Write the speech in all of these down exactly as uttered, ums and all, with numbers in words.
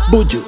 Buju,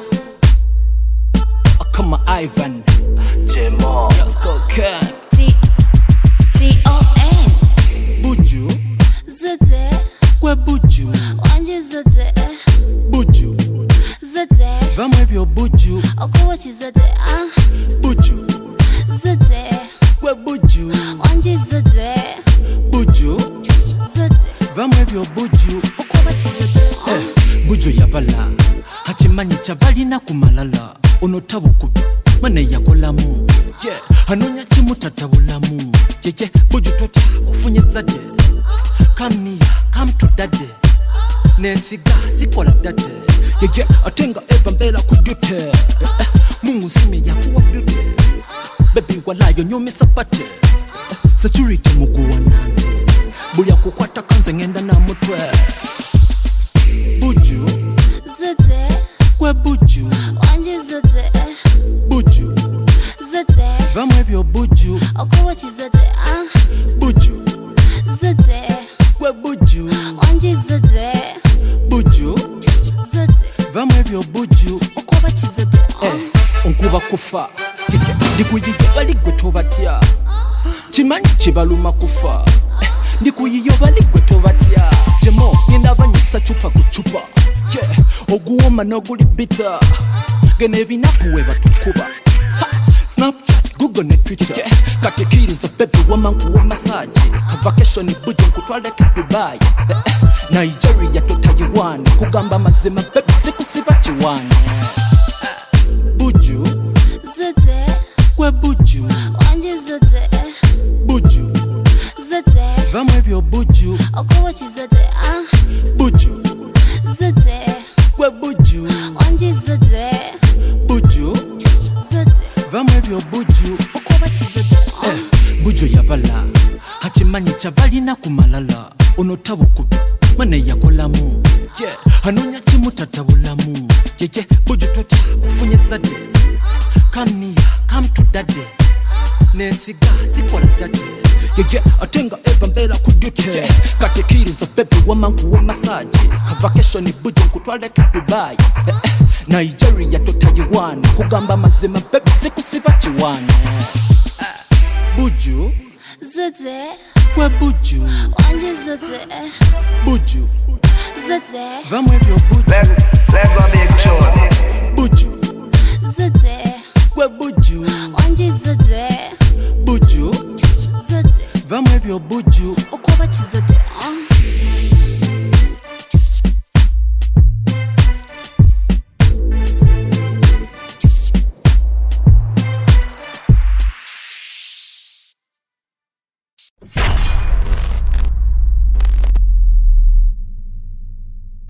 I call my Ivan. J-Mo, Let's go, Ken. T T O N Buju, Zete kwe Buju. Wanje Zete Buju, Zete vamwe byo Buju. Okuwa chizete ah Buju, Zete kwe Buju. Wanje Zete Buju, Zete vamwe byo Buju. Okuwa chizete Eh, Buju yabala hachimanyi chavalina kumalala onotabukutu mane yakolamu yeah anonya chimutatabulamu yeye Buju tota ofunye zade come here come to daddy nesiga sikola dade yeye atenga eva mbela kudute eh, eh, Mungu sime yakuwa beauty baby walayo nyomi sapate eh, security mukuwa nande bulya kukwata kanze ngenda na mutwe Buju, Zete kwe Buju. Wanje Zete Buju, Zete vamwe byo Buju. Okuwa chizete ah Buju, Zete kwe Buju. Wanje Zete Buju, Zete vamwe byo Buju. Okuwa chizete Eh, onkuba kufa kike ndikuyiyo bali gwe tobatya kimanyi kibaluma kufa eh, ndikuyiyo bali gwe tobatya Jemo ngenda banyisa chupa ku chupa yeah oguwoma n'oguli bitter gene ebinakuwe batukuba ha, Snapchat Google ne Twitter yeah. Katikiriza baby woman kuwa massage ka vacation Buju nkutwaleke Dubai eh, eh, Nigeria to Taiwan kugamba mazima baby sikusiba chiwane Buju, Zete kwe Buju. Wanje Zete Buju, Zete vamwe byo Buju. Okuwa chizete ah Buju, Zete kwe Buju. Wanje Zete Buju, Zete vamwe byo Buju. Okuwa chizete Eh, Buju yabala hachimanyi chavalina kumalala onotabukutu mane yakolamu yeah anonya chimutatabulamu yeye Buju tota ofunye zade come here come to daddy nesiga sikola dade yeye atenga eva mbela kudute katikiriza baby woman kuwa massage ka vacation Buju nkutwaleke Dubai eh, eh, Nigeria to Taiwan kugamba mazima baby sikusiba chiwane eh, Buju, Zete kwe Buju. Wanje Zete Buju, Zete vamwe byo Buju. Lego, Lego